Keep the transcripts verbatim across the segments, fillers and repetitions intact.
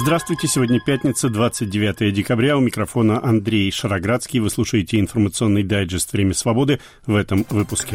Здравствуйте, сегодня пятница, двадцать девятое декабря. У микрофона Андрей Шароградский. Вы слушаете информационный дайджест «Время свободы» в этом выпуске.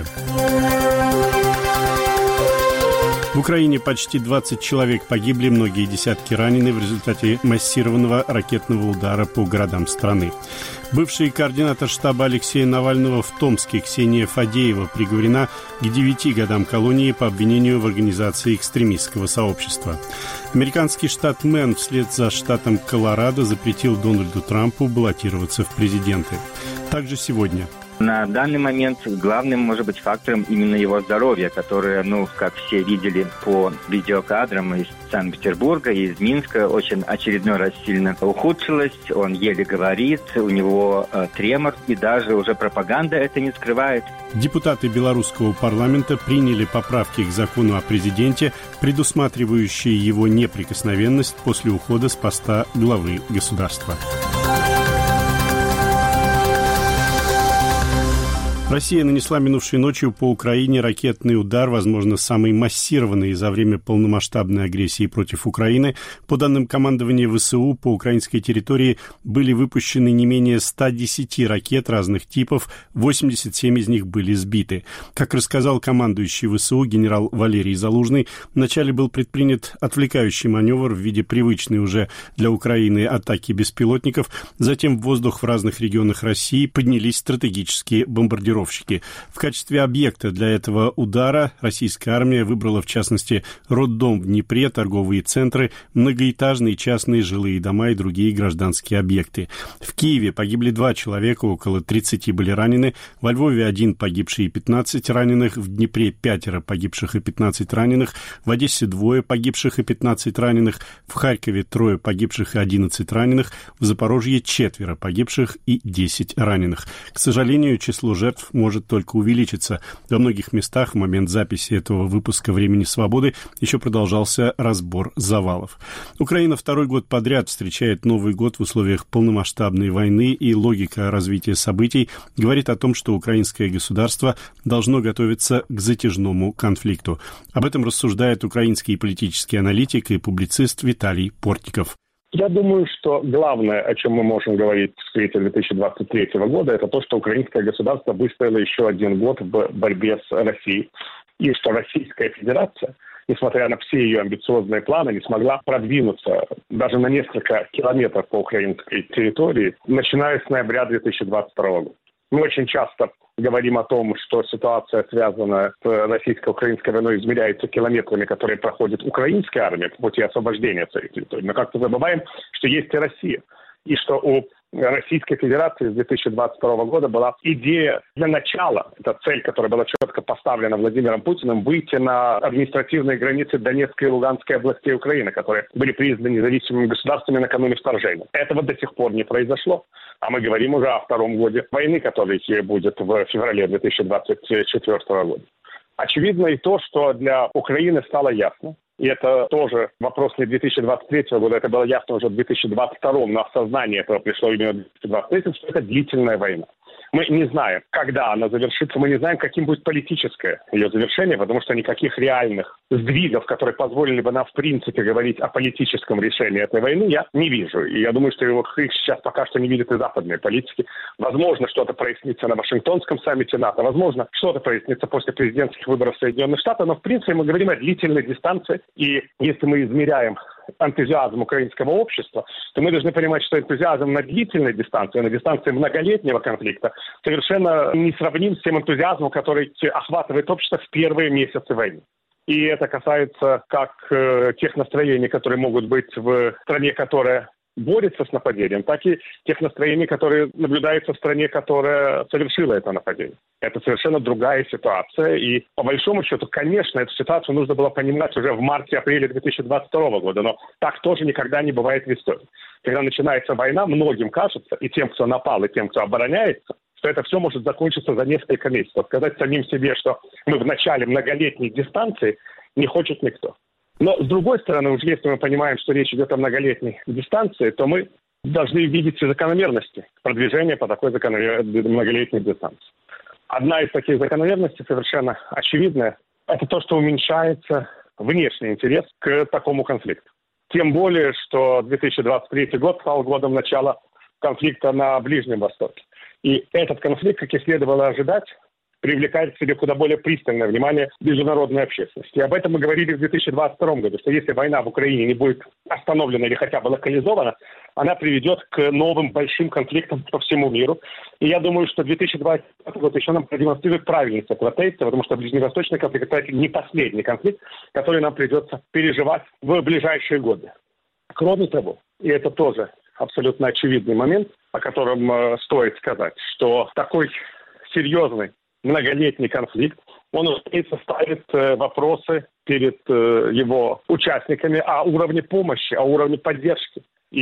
В Украине почти двадцать человек погибли, многие десятки ранены в результате массированного ракетного удара по городам страны. Бывший координатор штаба Алексея Навального в Томске Ксения Фадеева приговорена к девяти годам колонии по обвинению в организации экстремистского сообщества. Американский штат Мэн вслед за штатом Колорадо запретил Дональду Трампу баллотироваться в президенты. Также сегодня... На данный момент главным может быть фактором именно его здоровье, которое, ну, как все видели по видеокадрам из Санкт-Петербурга и из Минска, очень очередной раз сильно ухудшилось. Он еле говорит, у него э, тремор, и даже уже пропаганда это не скрывает. Депутаты белорусского парламента приняли поправки к закону о президенте, предусматривающие его неприкосновенность после ухода с поста главы государства. Россия нанесла минувшей ночью по Украине ракетный удар, возможно, самый массированный за время полномасштабной агрессии против Украины. По данным командования ВСУ, по украинской территории были выпущены не менее ста десяти ракет разных типов, восемьдесят семь из них были сбиты. Как рассказал командующий ВСУ генерал Валерий Залужный, вначале был предпринят отвлекающий маневр в виде привычной уже для Украины атаки беспилотников, затем в воздух в разных регионах России поднялись стратегические бомбардировки. В качестве объекта для этого удара российская армия выбрала, в частности, роддом в Днепре, торговые центры, многоэтажные частные жилые дома и другие гражданские объекты. В Киеве погибли два человека, около тридцати были ранены, во Львове один погибший и пятнадцать раненых, в Днепре пятеро погибших и пятнадцать раненых, в Одессе двое погибших и пятнадцать раненых, в Харькове трое погибших и одиннадцать раненых, в Запорожье четверо погибших и десять раненых. К сожалению, число жертв может только увеличиться. Во многих местах в момент записи этого выпуска «Времени свободы» еще продолжался разбор завалов. Украина второй год подряд встречает Новый год в условиях полномасштабной войны, и логика развития событий говорит о том, что украинское государство должно готовиться к затяжному конфликту. Об этом рассуждает украинский политический аналитик и публицист Виталий Портников. Я думаю, что главное, о чем мы можем говорить в свете две тысячи двадцать третьего года, это то, что украинское государство выстояло еще один год в борьбе с Россией. И что Российская Федерация, несмотря на все ее амбициозные планы, не смогла продвинуться даже на несколько километров по украинской территории, начиная с ноября две тысячи двадцать второго года. Мы очень часто говорим о том, что ситуация, связанная с российско-украинской войной, измеряется километрами, которые проходит украинская армия по пути освобождения своей территории. Но как-то забываем, что есть и Россия. И что у Российской Федерации с две тысячи двадцать второго года была идея для начала, это цель, которая была четко поставлена Владимиром Путиным, выйти на административные границы Донецкой и Луганской областей Украины, которые были признаны независимыми государствами накануне вторжения. Этого до сих пор не произошло. А мы говорим уже о втором годе войны, который будет в феврале две тысячи двадцать четвёртого года. Очевидно и то, что для Украины стало ясно, и это тоже вопрос не две тысячи двадцать третьего года, это было ясно уже в две тысячи двадцать втором, но осознание этого пришло именно в две тысячи двадцать третьем, что это длительная война. Мы не знаем, когда она завершится, мы не знаем, каким будет политическое ее завершение, потому что никаких реальных сдвигов, которые позволили бы нам в принципе говорить о политическом решении этой войны, я не вижу. И я думаю, что его их сейчас пока что не видят и западные политики. Возможно, что-то прояснится на Вашингтонском саммите НАТО, возможно, что-то прояснится после президентских выборов Соединенных Штатов, но в принципе мы говорим о длительной дистанции, и если мы измеряем энтузиазм украинского общества, то мы должны понимать, что энтузиазм на длительной дистанции, на дистанции многолетнего конфликта, совершенно не сравним с тем энтузиазмом, который охватывает общество в первые месяцы войны. И это касается как э, тех настроений, которые могут быть в стране, которая борется с нападением, так и тех настроений, которые наблюдаются в стране, которая совершила это нападение. Это совершенно другая ситуация. И по большому счету, конечно, эту ситуацию нужно было понимать уже в марте-апреле две тысячи двадцать второго года, но так тоже никогда не бывает в истории. Когда начинается война, многим кажется, и тем, кто напал, и тем, кто обороняется, что это все может закончиться за несколько месяцев. Сказать самим себе, что мы в начале многолетней дистанции, не хочет никто. Но, с другой стороны, уж если мы понимаем, что речь идет о многолетней дистанции, то мы должны видеть закономерности продвижения по такой закономер... многолетней дистанции. Одна из таких закономерностей совершенно очевидная – это то, что уменьшается внешний интерес к такому конфликту. Тем более, что две тысячи двадцать третий год стал годом начала конфликта на Ближнем Востоке. И этот конфликт, как и следовало ожидать, привлекает к себе куда более пристальное внимание международной общественности. И об этом мы говорили в две тысячи двадцать втором году, что если война в Украине не будет остановлена или хотя бы локализована, она приведет к новым большим конфликтам по всему миру. И я думаю, что две тысячи двадцать год еще нам продемонстрирует правильность этого тезиса, потому что ближневосточный конфликт – это не последний конфликт, который нам придется переживать в ближайшие годы. Кроме того, и это тоже абсолютно очевидный момент, о котором э, стоит сказать, что такой серьезный многолетний конфликт, он, разумеется, ставит э, вопросы перед э, его участниками о уровне помощи, о уровне поддержки.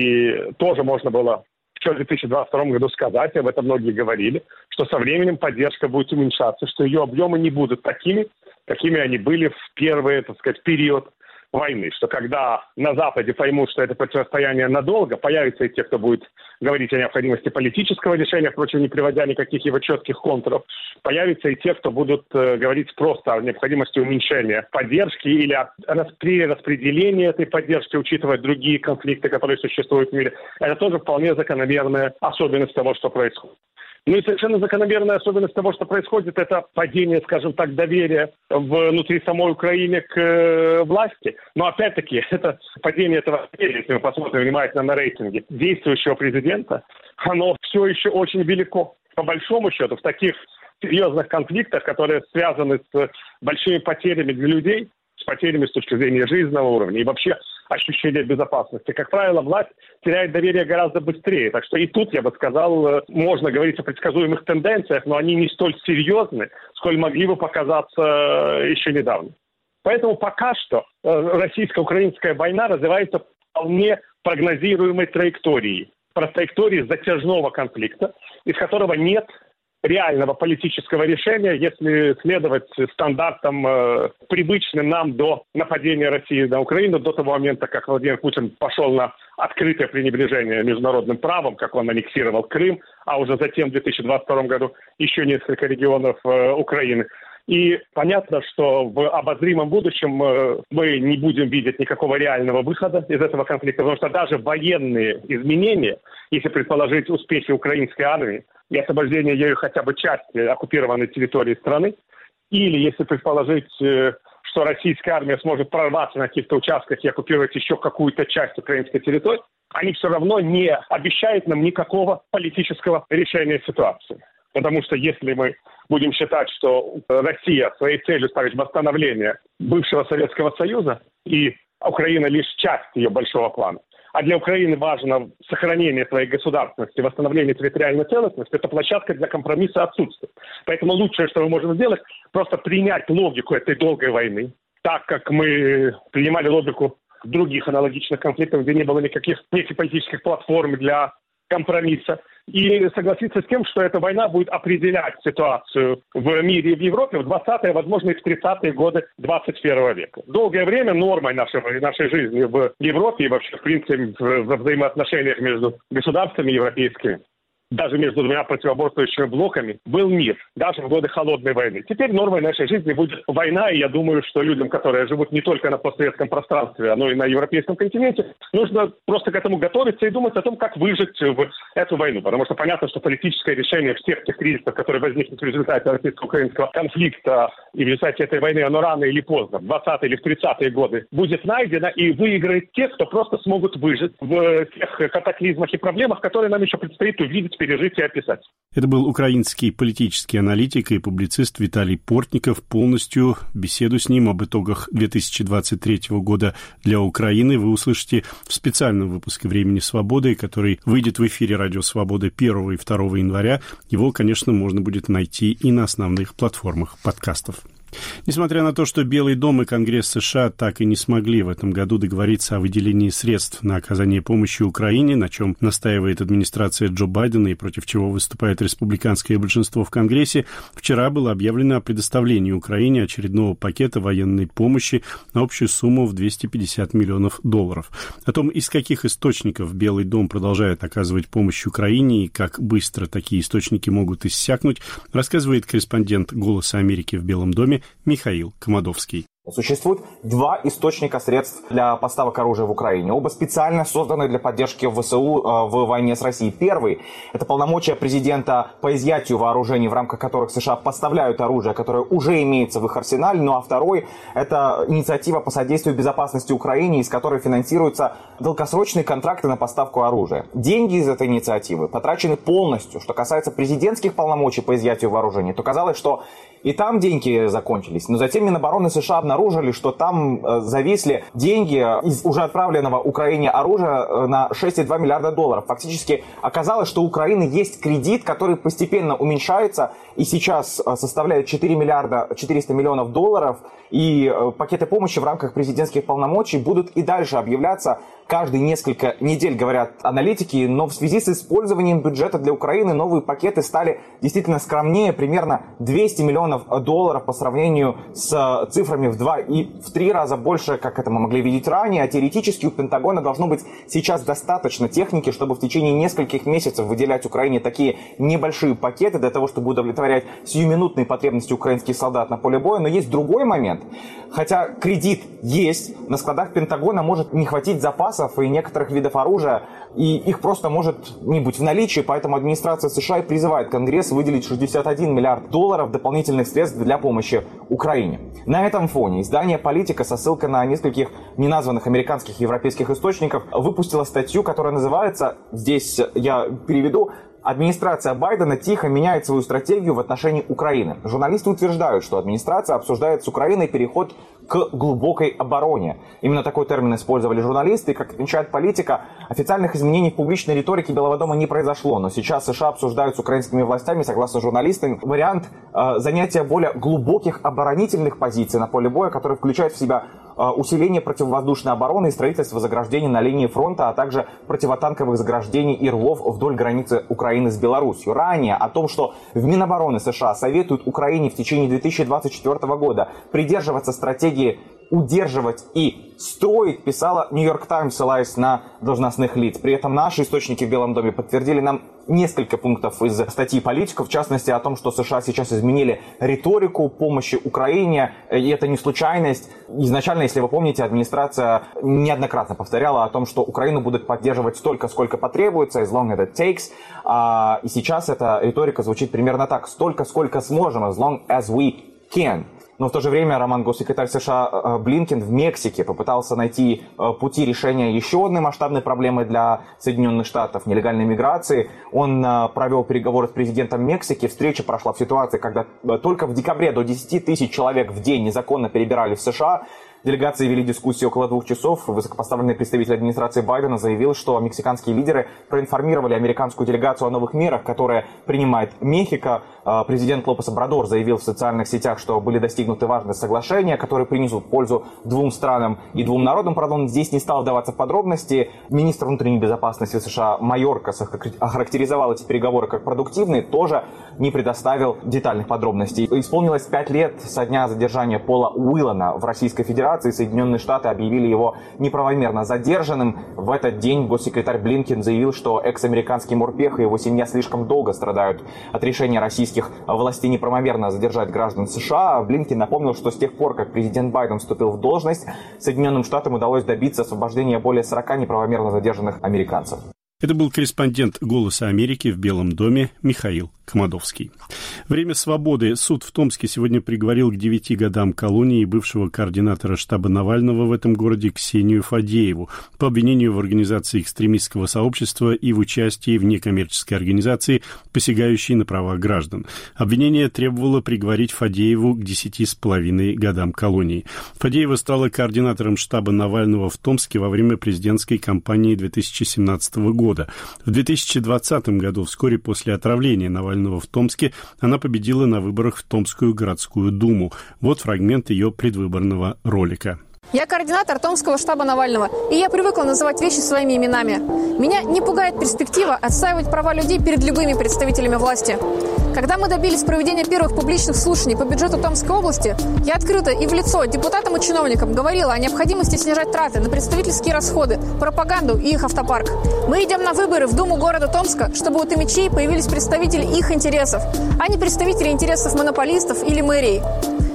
И тоже можно было еще в две тысячи двадцать втором году сказать, об этом многие говорили, что со временем поддержка будет уменьшаться, что ее объемы не будут такими, какими они были в первый, так сказать, период войны, что когда на Западе поймут, что это противостояние надолго, появятся и те, кто будет говорить о необходимости политического решения, впрочем, не приводя никаких его четких контуров, появятся и те, кто будут э, говорить просто о необходимости уменьшения поддержки или о перераспределении этой поддержки, учитывая другие конфликты, которые существуют в мире. Это тоже вполне закономерная особенность того, что происходит. Ну и совершенно закономерная особенность того, что происходит, это падение, скажем так, доверия внутри самой Украины к э, власти. Но опять-таки, это падение этого доверия, если мы посмотрим внимательно на рейтинги действующего президента, оно все еще очень велико. По большому счету, в таких серьезных конфликтах, которые связаны с большими потерями для людей, с потерями с точки зрения жизненного уровня и вообще ощущения безопасности. Как правило, власть теряет доверие гораздо быстрее. Так что и тут, я бы сказал, можно говорить о предсказуемых тенденциях, но они не столь серьезны, сколь могли бы показаться еще недавно. Поэтому пока что российско-украинская война развивается вполне прогнозируемой траекторией. Про траектории затяжного конфликта, из которого нет реального политического решения, если следовать стандартам, э, привычным нам до нападения России на Украину, до того момента, как Владимир Путин пошел на открытое пренебрежение международным правом, как он аннексировал Крым, а уже затем в две тысячи двадцать втором году еще несколько регионов э, Украины. И понятно, что в обозримом будущем э, мы не будем видеть никакого реального выхода из этого конфликта, потому что даже военные изменения, если предположить успехи украинской армии и освобождение ею хотя бы части оккупированной территории страны, или если предположить, э, что российская армия сможет прорваться на каких-то участках и оккупировать еще какую-то часть украинской территории, они все равно не обещают нам никакого политического решения ситуации. Потому что если мы будем считать, что Россия своей целью ставит восстановление бывшего Советского Союза, и Украина лишь часть ее большого плана, а для Украины важно сохранение своей государственности, восстановление территориальной целостности, эта площадка для компромисса отсутствует. Поэтому лучшее, что мы можем сделать, просто принять логику этой долгой войны, так как мы принимали логику других аналогичных конфликтов, где не было никаких, никаких политических платформ для компромисса, и согласиться с тем, что эта война будет определять ситуацию в мире и в Европе в двадцатые, возможно, и в тридцатые годы двадцать первого века. Долгое время нормой нашего, нашей жизни в Европе и вообще, в принципе, в взаимоотношениях между государствами европейскими, даже между двумя противоборствующими блоками, был мир, даже в годы холодной войны. Теперь нормой нашей жизни будет война, и я думаю, что людям, которые живут не только на постсоветском пространстве, но и на европейском континенте, нужно просто к этому готовиться и думать о том, как выжить в эту войну. Потому что понятно, что политическое решение всех тех кризисов, которые возникнут в результате российско-украинского конфликта и в результате этой войны, оно рано или поздно, в двадцатые или в тридцатые годы, будет найдено и выиграет те, кто просто смогут выжить в тех катаклизмах и проблемах, которые нам еще предстоит увидеть, пережить и описать. Это был украинский политический аналитик и публицист Виталий Портников. Полностью беседу с ним об итогах две тысячи двадцать третьего года для Украины вы услышите в специальном выпуске «Времени свободы», который выйдет в эфире «Радио Свобода» первого и второго января. Его, конечно, можно будет найти и на основных платформах подкастов. Несмотря на то, что Белый дом и Конгресс США так и не смогли в этом году договориться о выделении средств на оказание помощи Украине, на чем настаивает администрация Джо Байдена и против чего выступает республиканское большинство в Конгрессе, вчера было объявлено о предоставлении Украине очередного пакета военной помощи на общую сумму в двести пятьдесят миллионов долларов. О том, из каких источников Белый дом продолжает оказывать помощь Украине и как быстро такие источники могут иссякнуть, рассказывает корреспондент «Голоса Америки» в Белом доме Михаил Комадовский. Существует два источника средств для поставок оружия в Украине. Оба специально созданы для поддержки ВСУ э, в войне с Россией. Первый – это полномочия президента по изъятию вооружений, в рамках которых США поставляют оружие, которое уже имеется в их арсенале. Ну а второй – это инициатива по содействию безопасности Украине, из которой финансируются долгосрочные контракты на поставку оружия. Деньги из этой инициативы потрачены полностью. Что касается президентских полномочий по изъятию вооружений, то казалось, что и там деньги закончились. Но затем Минобороны США обнаружили, что там э, зависли деньги из уже отправленного Украине оружия э, на шесть целых два миллиарда долларов. Фактически оказалось, что у Украины есть кредит, который постепенно уменьшается и сейчас э, составляет четыре миллиарда четыреста миллионов долларов. И э, пакеты помощи в рамках президентских полномочий будут и дальше объявляться каждые несколько недель, говорят аналитики. Но в связи с использованием бюджета для Украины новые пакеты стали действительно скромнее, примерно двести миллионов долларов по сравнению с цифрами в два и в три раза больше, как это мы могли видеть ранее. А теоретически у Пентагона должно быть сейчас достаточно техники, чтобы в течение нескольких месяцев выделять Украине такие небольшие пакеты для того, чтобы удовлетворять сиюминутные потребности украинских солдат на поле боя. Но есть другой момент. Хотя кредит есть, на складах Пентагона может не хватить запасов и некоторых видов оружия, и их просто может не быть в наличии, поэтому администрация США и призывает Конгресс выделить шестьдесят один миллиард долларов дополнительных средств для помощи Украине. На этом фоне издание «Политика» со ссылкой на нескольких неназванных американских и европейских источников выпустило статью, которая называется, здесь я переведу, «Администрация Байдена тихо меняет свою стратегию в отношении Украины». Журналисты утверждают, что администрация обсуждает с Украиной переход к глубокой обороне. Именно такой термин использовали журналисты. И, как отмечает «Политика», официальных изменений в публичной риторике Белого дома не произошло. Но сейчас США обсуждают с украинскими властями, согласно журналистам, вариант э, занятия более глубоких оборонительных позиций на поле боя, который включает в себя э, усиление противовоздушной обороны и строительство заграждений на линии фронта, а также противотанковых заграждений и рвов вдоль границы Украины с Беларусью. Ранее о том, что в Минобороны США советуют Украине в течение две тысячи двадцать четвёртого года придерживаться стратегии удерживать и строить, писала Нью-Йорк Таймс, ссылаясь на должностных лиц. При этом наши источники в Белом доме подтвердили нам несколько пунктов из статьи «Политика», в частности о том, что США сейчас изменили риторику помощи Украине, и это не случайность. Изначально, если вы помните, администрация неоднократно повторяла о том, что Украину будут поддерживать столько, сколько потребуется, as long as it takes, а, и сейчас эта риторика звучит примерно так: столько, сколько сможем, as long as we can. Но в то же время роман госсекретарь США Блинкен в Мексике попытался найти пути решения еще одной масштабной проблемы для Соединенных Штатов – нелегальной миграции. Он провел переговоры с президентом Мексики. Встреча прошла в ситуации, когда только в декабре до десяти тысяч человек в день незаконно перебирали в США. Делегации вели дискуссии около двух часов. Высокопоставленный представитель администрации Байдена заявил, что мексиканские лидеры проинформировали американскую делегацию о новых мерах, которые принимает Мехико. Президент Лопес Обрадор заявил в социальных сетях, что были достигнуты важные соглашения, которые принесут пользу двум странам и двум народам. Правда, он здесь не стал вдаваться в подробности. Министр внутренней безопасности США Майоркас охарактеризовал эти переговоры как продуктивные, тоже не предоставил детальных подробностей. Исполнилось пять лет со дня задержания Пола Уиллана в Российской Федерации. Соединенные Штаты объявили его неправомерно задержанным. В этот день госсекретарь Блинкен заявил, что экс-американский морпех и его семья слишком долго страдают от решения российских властей неправомерно задержать граждан США. Блинкен напомнил, что с тех пор, как президент Байден вступил в должность, Соединенным Штатам удалось добиться освобождения более сорока неправомерно задержанных американцев. Это был корреспондент «Голоса Америки» в Белом доме Михаил Комадовский. Время свободы. Суд в Томске сегодня приговорил к девяти годам колонии бывшего координатора штаба Навального в этом городе Ксению Фадееву по обвинению в организации экстремистского сообщества и в участии в некоммерческой организации, посягающей на права граждан. Обвинение требовало приговорить Фадееву к десяти с половиной годам колонии. Фадеева стала координатором штаба Навального в Томске во время президентской кампании две тысячи семнадцатого года. В две тысячи двадцатом году, вскоре после отравления Навального в Томске, она победила на выборах в Томскую городскую думу. Вот фрагмент ее предвыборного ролика. Я координатор Томского штаба Навального, и я привыкла называть вещи своими именами. Меня не пугает перспектива отстаивать права людей перед любыми представителями власти. Когда мы добились проведения первых публичных слушаний по бюджету Томской области, я открыто и в лицо депутатам и чиновникам говорила о необходимости снижать траты на представительские расходы, пропаганду и их автопарк. Мы идем на выборы в Думу города Томска, чтобы у томичей появились представители их интересов, а не представители интересов монополистов или мэрии.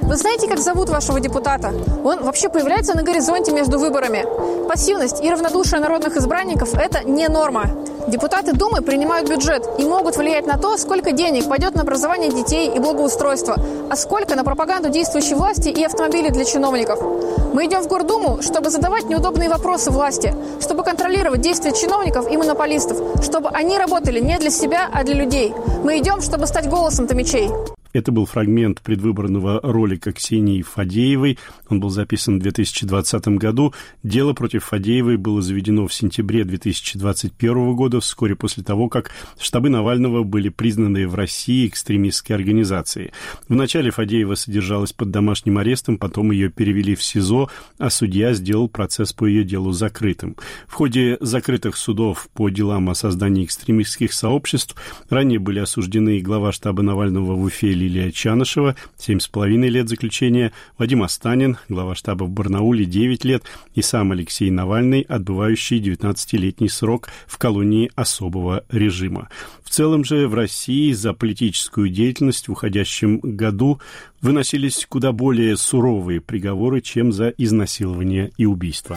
Вы знаете, как зовут вашего депутата? Он вообще появляется на горизонте между выборами. Пассивность и равнодушие народных избранников – это не норма. Депутаты Думы принимают бюджет и могут влиять на то, сколько денег пойдет на образование детей и благоустройство, а сколько на пропаганду действующей власти и автомобили для чиновников. Мы идем в Гордуму, чтобы задавать неудобные вопросы власти, чтобы контролировать действия чиновников и монополистов, чтобы они работали не для себя, а для людей. Мы идем, чтобы стать голосом томичей. Это был фрагмент предвыборного ролика Ксении Фадеевой. Он был записан в две тысячи двадцатом году. Дело против Фадеевой было заведено в сентябре две тысячи двадцать первого года, вскоре после того, как штабы Навального были признаны в России экстремистской организацией. Вначале Фадеева содержалась под домашним арестом, потом ее перевели в СИЗО, а судья сделал процесс по ее делу закрытым. В ходе закрытых судов по делам о создании экстремистских сообществ ранее были осуждены глава штаба Навального в Уфе Лилия Чанышева, семь с половиной лет заключения, Вадим Останин, глава штаба в Барнауле, девять лет, и сам Алексей Навальный, отбывающий девятнадцатилетний срок в колонии особого режима. В целом же в России за политическую деятельность в уходящем году выносились куда более суровые приговоры, чем за изнасилование и убийство.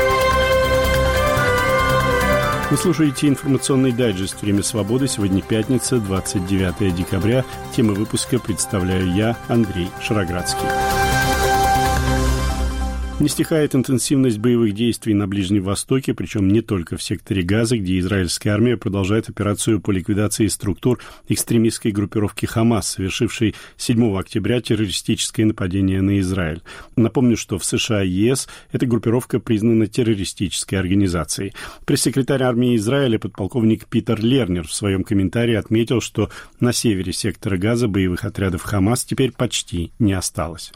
Вы слушаете информационный дайджест «Время свободы». Сегодня пятница, двадцать девятое декабря. Темы выпуска представляю я, Андрей Шароградский. Не стихает интенсивность боевых действий на Ближнем Востоке, причем не только в секторе Газа, где израильская армия продолжает операцию по ликвидации структур экстремистской группировки «Хамас», совершившей седьмого октября террористическое нападение на Израиль. Напомню, что в США и ЕС эта группировка признана террористической организацией. Пресс-секретарь армии Израиля подполковник Питер Лернер в своем комментарии отметил, что на севере сектора Газа боевых отрядов «Хамас» теперь почти не осталось.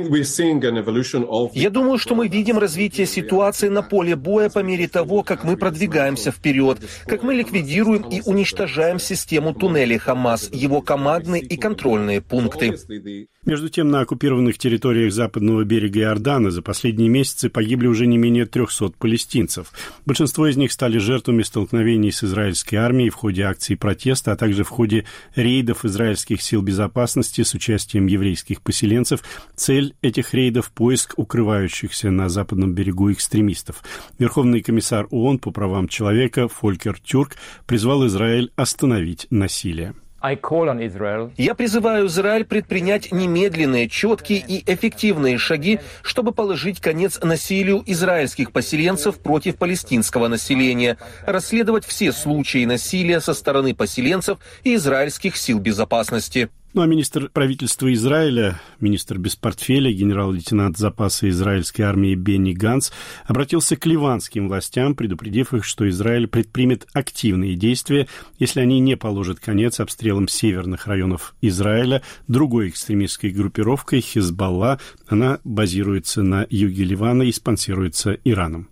Я думаю, что мы видим развитие ситуации на поле боя по мере того, как мы продвигаемся вперед, как мы ликвидируем и уничтожаем систему туннелей Хамас, его командные и контрольные пункты. Между тем, на оккупированных территориях западного берега Иордана за последние месяцы погибли уже не менее трехсот палестинцев. Большинство из них стали жертвами столкновений с израильской армией в ходе акций протеста, а также в ходе рейдов израильских сил безопасности с участием еврейских поселенцев. Цель этих рейдов – поиск укрывающихся на западном берегу экстремистов. Верховный комиссар ООН по правам человека Фолькер Тюрк призвал Израиль остановить насилие. Я призываю Израиль предпринять немедленные, четкие и эффективные шаги, чтобы положить конец насилию израильских поселенцев против палестинского населения, расследовать все случаи насилия со стороны поселенцев и израильских сил безопасности. Ну а министр правительства Израиля, министр без портфеля, генерал-лейтенант запаса израильской армии Бенни Ганц обратился к ливанским властям, предупредив их, что Израиль предпримет активные действия, если они не положат конец обстрелам северных районов Израиля другой экстремистской группировкой Хизбалла. Она базируется на юге Ливана и спонсируется Ираном.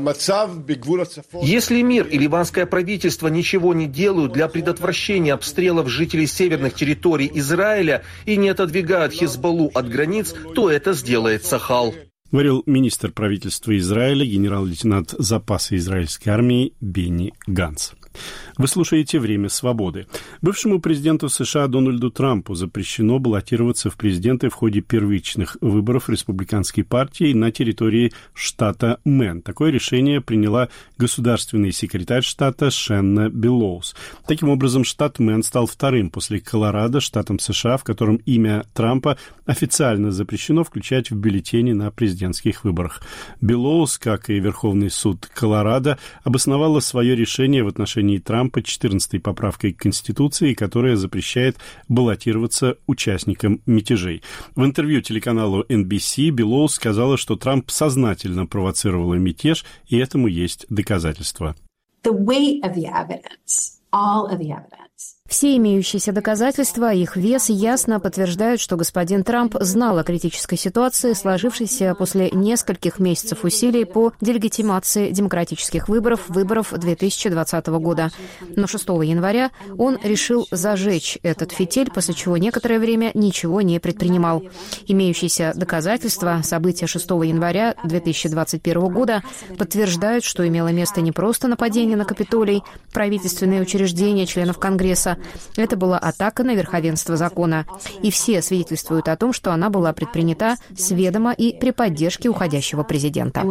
Если мир и ливанское правительство ничего не делают для предотвращения обстрелов жителей северных территорий Израиля и не отодвигают Хизбаллу от границ, то это сделает Цахал. Говорил министр правительства Израиля, генерал-лейтенант запаса израильской армии Бенни Ганц. Вы слушаете «Время свободы». Бывшему президенту США Дональду Трампу запрещено баллотироваться в президенты в ходе первичных выборов республиканской партии на территории штата Мэн. Такое решение приняла государственный секретарь штата Шенна Беллоус. Таким образом, штат Мэн стал вторым после Колорадо штатом США, в котором имя Трампа официально запрещено включать в бюллетени на президентских выборах. Беллоус, как и Верховный суд Колорадо, обосновала свое решение в отношении Трампа четырнадцатой поправкой к Конституции, которая запрещает баллотироваться участникам мятежей. В интервью телеканалу эн би си Беллоус сказала, что Трамп сознательно провоцировал мятеж, и этому есть доказательства. The weight of the evidence, all of the evidence. Все имеющиеся доказательства, их вес ясно подтверждают, что господин Трамп знал о критической ситуации, сложившейся после нескольких месяцев усилий по делегитимации демократических выборов, выборов две тысячи двадцатого года. Но шестого января он решил зажечь этот фитиль, после чего некоторое время ничего не предпринимал. Имеющиеся доказательства события шестого января две тысячи двадцать первого года подтверждают, что имело место не просто нападение на Капитолий, правительственные учреждения членов Конгресса, Это была атака на верховенство закона. И все свидетельствуют о том, что она была предпринята с ведома и при поддержке уходящего президента.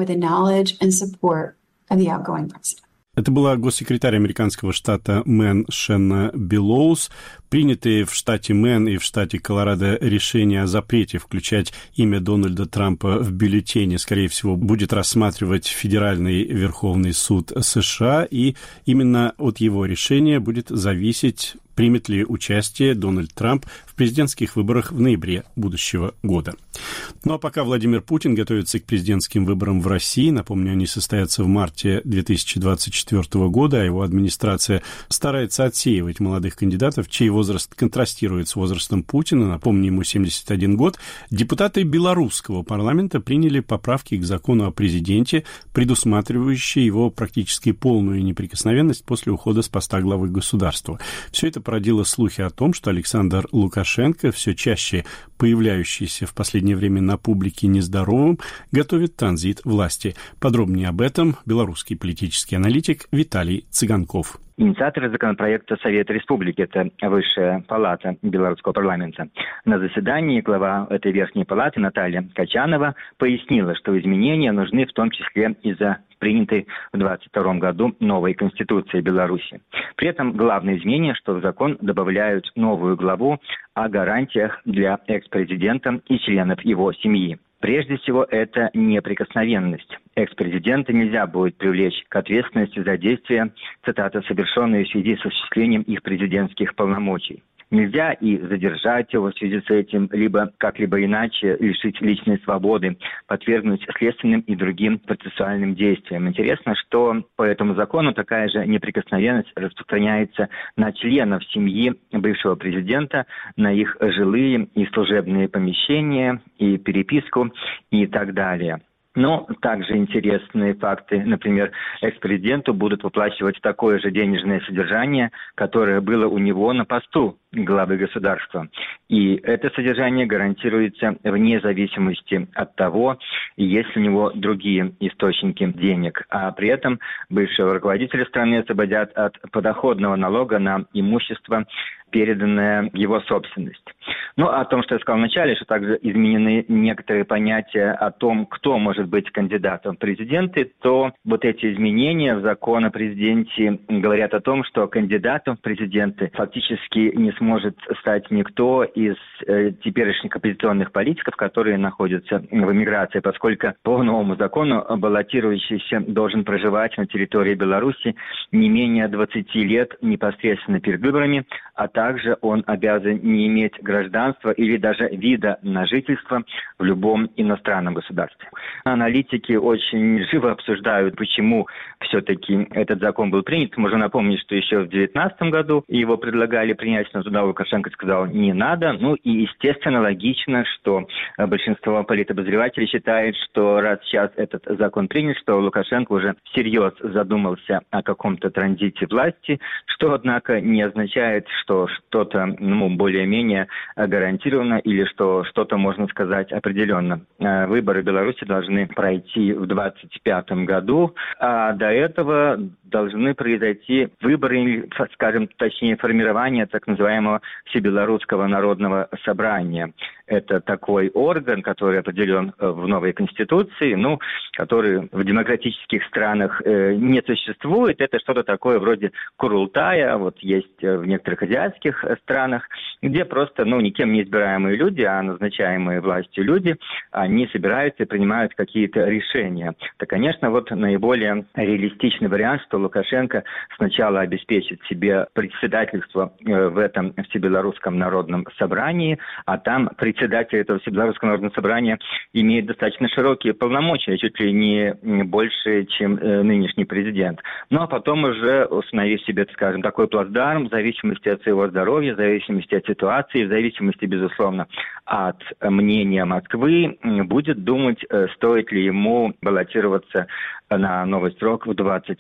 Это была госсекретарь американского штата Мэн Шенна Белоус. Принятые в штате Мэн и в штате Колорадо решения о запрете включать имя Дональда Трампа в бюллетени, скорее всего, будет рассматривать Федеральный Верховный суд США, и именно от его решения будет зависеть, примет ли участие Дональд Трамп в президентских выборах в ноябре будущего года. Ну а пока Владимир Путин готовится к президентским выборам в России, напомню, они состоятся в марте две тысячи двадцать четвёртого года, а его администрация старается отсеивать молодых кандидатов, чей возраст контрастирует с возрастом Путина, напомню, ему семьдесят один год, депутаты белорусского парламента приняли поправки к закону о президенте, предусматривающие его практически полную неприкосновенность после ухода с поста главы государства. Все это породило слухи о том, что Александр Лукашенко, все чаще появляющийся в последнее время на публике нездоровым, готовит транзит власти. Подробнее об этом белорусский политический аналитик Виталий Цыганков. Инициаторы законопроекта Совета Республики, это Высшая палата белорусского парламента. На заседании глава этой верхней палаты Наталья Качанова пояснила, что изменения нужны в том числе из-за принятой в двадцать втором году новой Конституции Беларуси. При этом главное изменение, что в закон добавляют новую главу о гарантиях для экс-президента и членов его семьи. Прежде всего, это неприкосновенность. Экс-президента нельзя будет привлечь к ответственности за действия, цитата, совершенные в связи с осуществлением их президентских полномочий. Нельзя и задержать его в связи с этим, либо как-либо иначе лишить личной свободы, подвергнуть следственным и другим процессуальным действиям. Интересно, что по этому закону такая же неприкосновенность распространяется на членов семьи бывшего президента, на их жилые и служебные помещения, и переписку, и так далее. Но также интересные факты. Например, экс-президенту будут выплачивать такое же денежное содержание, которое было у него на посту главы государства. И это содержание гарантируется вне зависимости от того, есть ли у него другие источники денег. А при этом бывшего руководителя страны освободят от подоходного налога на имущество, переданная в его собственность. Ну, о том, что я сказал вначале, что также изменены некоторые понятия о том, кто может быть кандидатом в президенты, то вот эти изменения в закон о президенте говорят о том, что кандидатом в президенты фактически не сможет стать никто из э, теперешних оппозиционных политиков, которые находятся в эмиграции, поскольку по новому закону баллотирующийся должен проживать на территории Беларуси не менее двадцати лет непосредственно перед выборами, а также он обязан не иметь гражданства или даже вида на жительство в любом иностранном государстве. Аналитики очень живо обсуждают, почему все-таки этот закон был принят. Можно напомнить, что еще в две тысячи девятнадцатом году его предлагали принять, но туда Лукашенко сказал «не надо». Ну и, естественно, логично, что большинство политобозревателей считает, что раз сейчас этот закон принят, что Лукашенко уже всерьез задумался о каком-то транзите власти, что, однако, не означает, что что-то ну, более-менее гарантировано или что что-то можно сказать определенно. Выборы в Беларуси должны пройти в двадцать пятом году, а до этого должны произойти выборы, скажем, точнее, формирование так называемого Всебелорусского народного собрания. Это такой орган, который определен в новой Конституции, ну, который в демократических странах э, не существует. Это что-то такое вроде Курултая, вот есть в некоторых азиатских странах, где просто, ну, никем не избираемые люди, а назначаемые властью люди, они собираются и принимают какие-то решения. То, конечно, вот наиболее реалистичный вариант, что Лукашенко сначала обеспечит себе председательство в этом Всебелорусском народном собрании, а там председатель Председатель этого Всебелорусского народного собрания имеет достаточно широкие полномочия, чуть ли не больше, чем э, нынешний президент. Ну а потом уже установив себе, скажем, такой плацдарм, в зависимости от своего здоровья, в зависимости от ситуации, в зависимости, безусловно, от мнения Москвы, будет думать, стоит ли ему баллотироваться на новый срок в двадцать пятом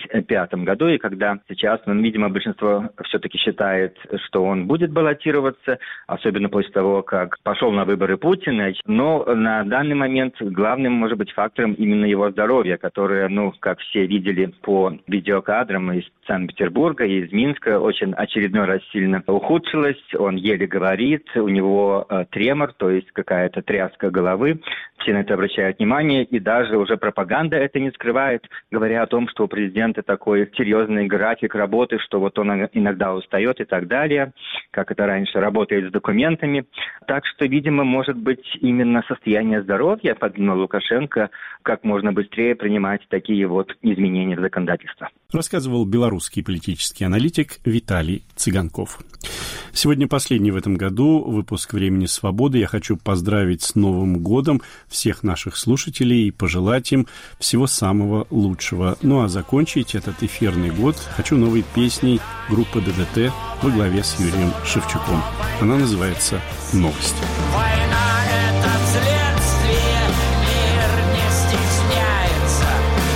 двадцатом году, и когда сейчас, ну, видимо, большинство все-таки считает, что он будет баллотироваться, особенно после того, как пошел на выборы Путин. Но на данный момент главным может быть фактором именно его здоровье, которое, ну, как все видели по видеокадрам из Санкт-Петербурга и из Минска, очень очередной раз сильно ухудшилось. Он еле говорит, у него э, тремор, то есть какая-то тряска головы. Все на это обращают внимание, и даже уже пропаганда это не скрывает, говоря о том, что у президента такой серьезный график работы, что вот он иногда устает и так далее, как это раньше работает с документами. Так что, видимо, может быть именно состояние здоровья подвинуло Лукашенко как можно быстрее принимать такие вот изменения в законодательство. Рассказывал белорусский политический аналитик Виталий Цыганков. Сегодня последний в этом году выпуск «Времени свободы». Я хочу поздравить с Новым годом всех наших слушателей и пожелать им всего самого лучшего. Ну а закончить этот эфирный год хочу новой песней группы ДДТ во главе с Юрием Шевчуком. Она называется «Новости». Война — это следствие, мир не стесняется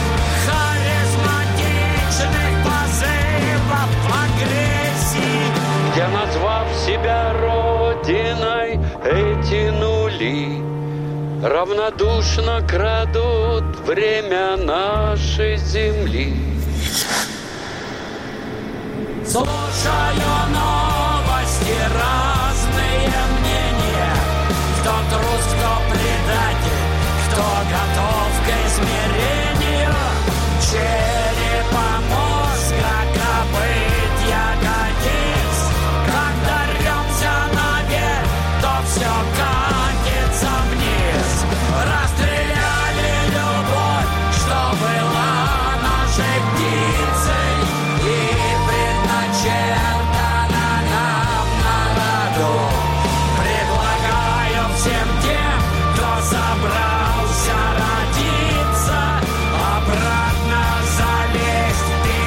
харизматичных позывов агрессии. Я, назвав себя родиной, эти нули равнодушно крадут время нашей земли. Слушаю новости, разные мнения. Кто трус, кто предатель, кто готов к измерению черепа, мозга, копыт, ягодиц. Когда рвемся наверх, то все катится вниз. Расстреляли любовь, что была нашей птицей, и предначертано нам на роду. Предлагаю всем тем, кто собрался родиться, обратно залезть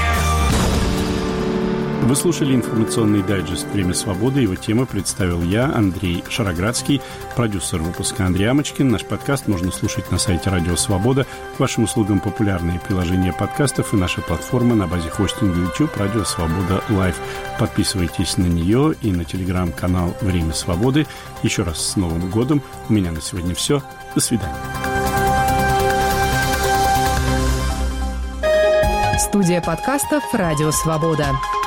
в Вы слушали информационный дайджест «Время свободы». Его темы представил я, Андрей Шароградский, продюсер выпуска Андрей Амочкин. Наш подкаст можно слушать на сайте Радио Свобода. К вашим услугам популярные приложения подкастов и наша платформа на базе хостинга YouTube Радио Свобода Лайв. Подписывайтесь на нее и на телеграм-канал «Время свободы». Еще раз с Новым годом. У меня на сегодня все. До свидания. Студия подкастов «Радио Свобода».